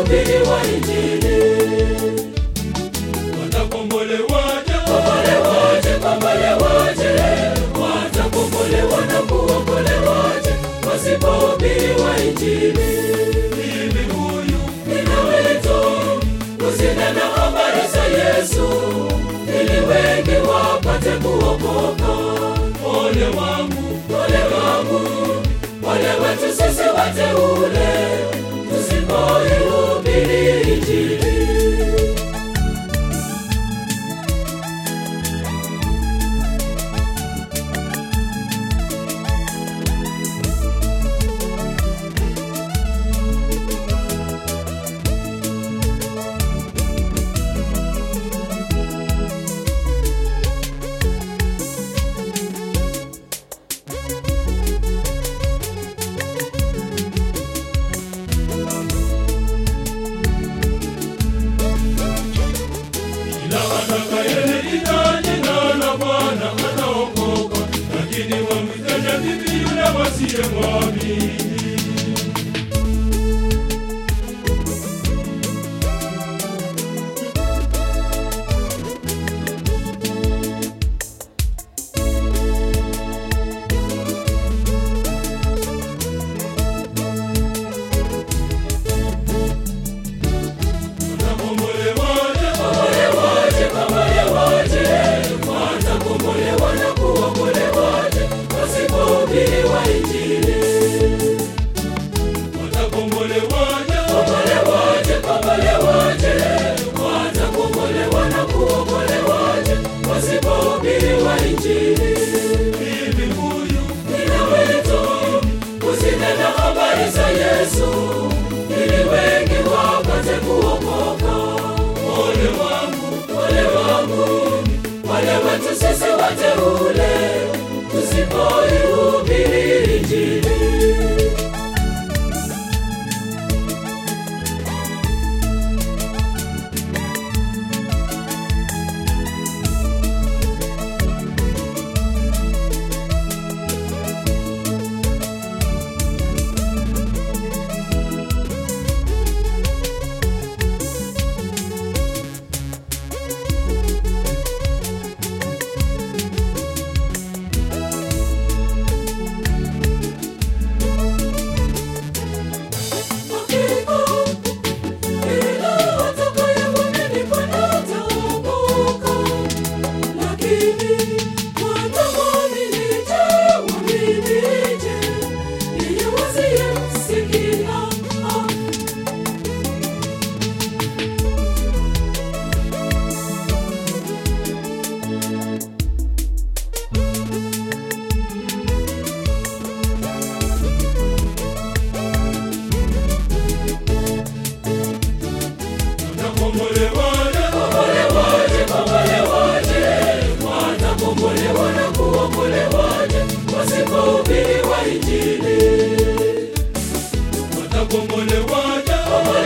tusipohubiriwa Injili. Watakombolewaje? Kombolewaje? Watakombolewa na kuokolewaje wasipohubiriwa Injili? Mimi huyu nina wito kuzinena habari za Yesu, ili wengi wapate kuokoka. ole wangu, ole wetu sisi wateule, tusipohubiri Injili. kila atakayeliita jina la Bwana ataokoka, lakini wamwitaje vipi yule wasiyemwamini? Watakombolewa na kuokolewaje wasipohubiriwa Injili? Watakombolewaje? Watakombolewa na kuokolewaje wasipohubiriwa Injili? Mimi huyu nina wito kuzinena habari za Yesu, ili wengi wapate kuokoka. ole wangu, ole wetu sisi wateule, tusipohubiri Injili. Watakombolewa na kuokolewaje wasipohubiriwa Injili? watakombolewaje?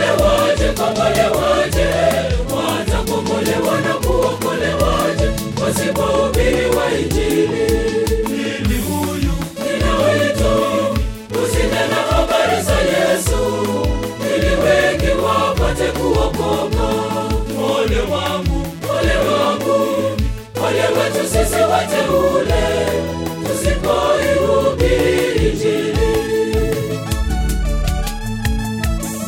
Watakombolewa na kuokolewaje wasipohubiriwa Injili? Mimi huyu nina wito kuzinena habari za Yesu, ili wengi wapate kuokoka. ole wangu, ole wetu sisi wateule, tusipohubiri Injili.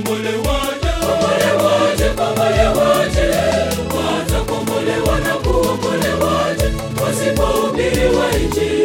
kombolewaje, kombolewaje, watakombolewa na kuokolewaje, wasipohubiriwa Injili.